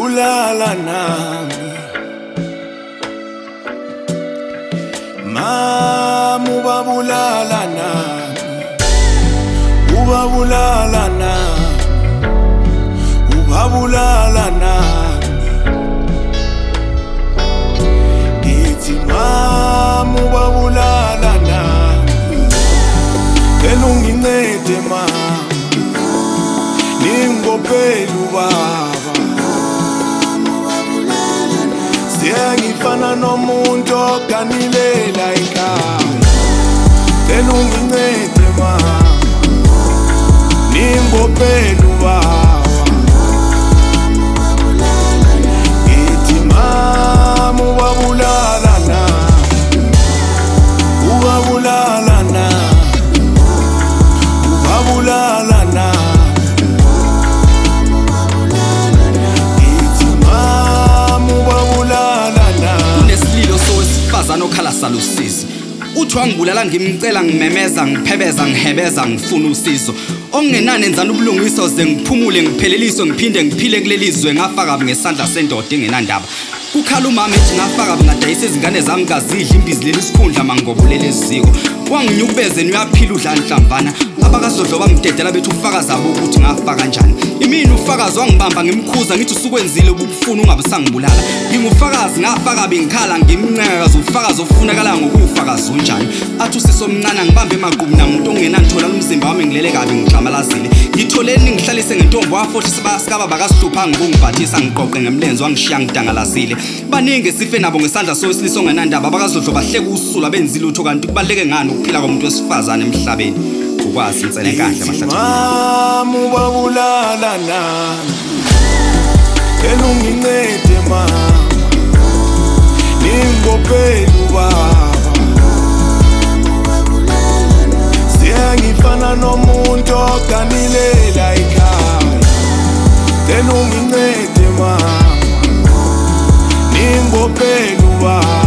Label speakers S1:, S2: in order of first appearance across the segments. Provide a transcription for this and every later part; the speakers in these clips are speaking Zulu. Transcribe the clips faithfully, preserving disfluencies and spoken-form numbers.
S1: ulala nami mama ubabulala nami ubabulala nami ubabulala nami ngithi mama ubabulala nami elungincede mama ningophela ubaba siyangifana nomuntu oganilela ekhaya elungincede mama ningophela ubaba ngithi mama ubabulala nami ubabulala nami ubabulala nami
S2: okhala salusizo uthi wangibulala ngimcela ngimemeza ngiphebeza ngihebeza ngifuna usizo ongenani enzana ubulungiso ze ngiphumule ngipheleliswe ngiphinde ngiphile kulelizwe ngafaka ngesandla sendoda engenandaba kukhala umama ethi ngafaka ngadayisa izingane zami ngazidla imbizi lelisikhundla mangobulela eziko wanginyukubezeni uyaphila udlanhlamvana abakazodlo bamdedela bethi ufakazi abo ukuthi ngafaka kanjani imini ufakazi wangibamba ngimkhuza ngithi usukwenzile ubufuna ungabusangibulala ngingufakazi ngafaka bengikhala ngimnceka ufakazi ofunakala ngokufakazi unjani athi usisomncane ngibambe emaqhubu namuntu ongenanthola umzimba wami ngilele kabi ngixamalazile ngitholeni ngihlalise ngentombo wafothi sibasikaba bakasihlupha ngibungibhathisa ngiqoqe ngemlenze wangishiya ngidangalazile baningi sife nabo ngesandla sowesilisa ongenandaba abakazodlo bahleke usula benzile utho kanti kubaleke ngani ukuphila komuntu wesifazane emhlabeni ukwazi insele kahle amahlathi
S1: mama ubabulala nami elungincede mama ningophela ubaba siyangifana nomuntu oganilela ekhaya elungincede mama ningophela ubaba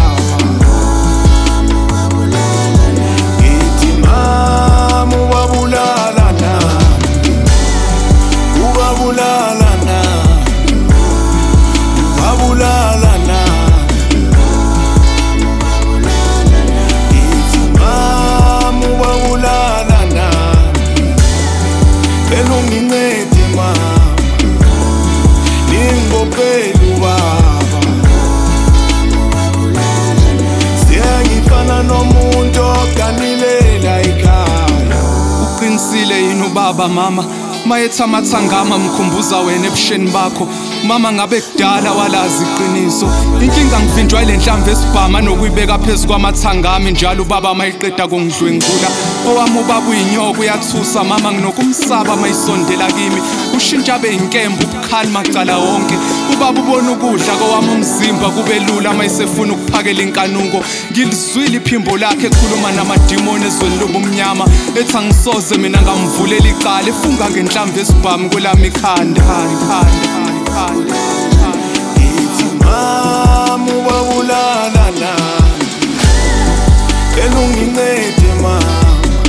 S1: ubabulala nami ubabulala nami ubabulala nami ngithi mama ubabulala nami elungincede mama ningophela ubaba siyangifana nomuntu oganilela ekhaya
S3: uqinisile yini ubaba mama mayetha amathangama mkhumbuza wena ebusheni bakho mama ngabe kudala walazi iqiniso inkinga ngivinjwa ile nhlamvu esibhama nokuyibeka phezulu kwamathangami njalo ubaba mayiqeda kongidlwengula owami ubaba uyinyoko uyathusa mama nginokumsaba mayisondela kimi ushintsha abe inkemba ubukhali macala wonke ubaba ubona ukudla kowami umzimba kube lula mayisefuna ukuphakela inkanuko ngilizwile iphimbo lakhe ekhuluma namadimoni ezweni lobumnyama ethi angisoze mina ngamvulela icala efunga ngenhlamvu esibhama kwelami ikhanda ikhanda
S1: ngithi mama ubabulala nami elungincede mama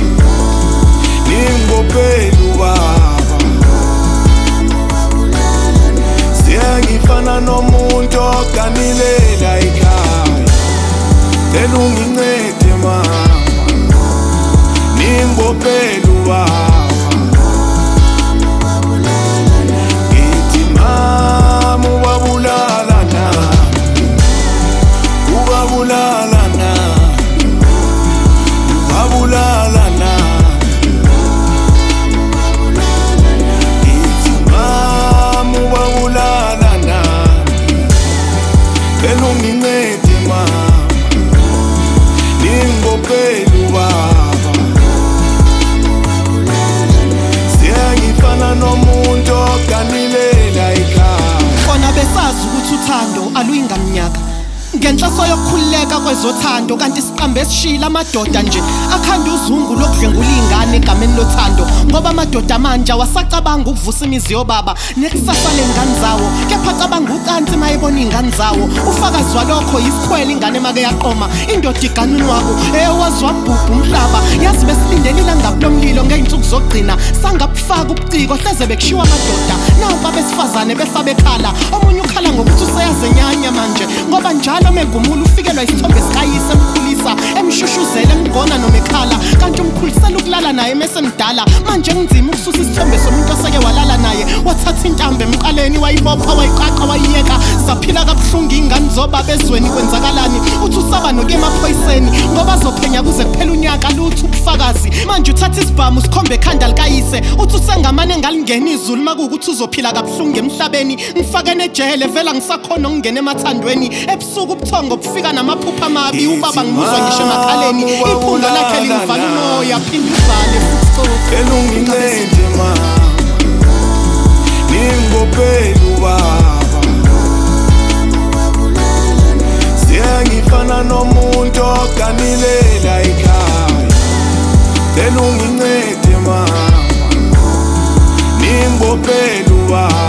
S1: ningophela ubaba siyangifana nomuntu oganilela ekhaya elungincede mama ningophela ubaba ubabulala nami ubabulala nami ubabulala nami ngithi mama ubabulala nami elungincede mama
S4: ngenhloso yokukhululeka kwezothando, kanti siqambe esishila amadoda nje akhanda uzungu lokudlengula ingane egameni lothando, ngoba amadoda manje wasacabanga ukuvusa imizi yobaba nekusasa lengane zawo, kepha cabanga ukanti mayebona ingane zawo. Ufakazi walokho yisikhwele ingane make yaqoma indoda iganuni wabo eyowazwa bhubhu umhlaba, yazi besilindele ilanga lomlilo ngey'nsuku zokugcina sangabufaka ubuciko hleze bekushiwa amadoda nawo abesifazane befa bekhala. Omunye ukhala ngokuthi useyazenyanya manje ngoba njalo megumula ufikelwa isithombe sikayise emkhulisa emshushuzela emgona noma ekhala, kanti umkhulisela ukulala naye mesemdala. Manje kunzima ukususa isithombe somuntu oseke walala naye, wathatha intambo emqaleni wayibopha wayiqaqa wayiyeka, saphila kabuhlungu ingane zoba bezweni kwenzakalani. Uthi usaba nokuya emaphoyiseni ngoba azophenya kuze kuphela unyaka lutho ubufakazi. Manje uthatha isibhamu usikhombe ekhanda likayise, uthi usengamane ngalingena izulu makuwukuthi uzophila kabuhlungu emhlabeni. Ngifakene ejele vela ngisakhona ukungena emathandweni, ebusuku ubuthongo bufika namaphupha amabi. Ubaba ngimuzwa ngisho emakhaleni, iphunga lakhe lingivala umoya phinde uvale futhi
S1: elungincede mama, ningibophele ubaba. Siyangifana nomuntu oganilela ekhaya, elungincede mama, ningibophele ubaba.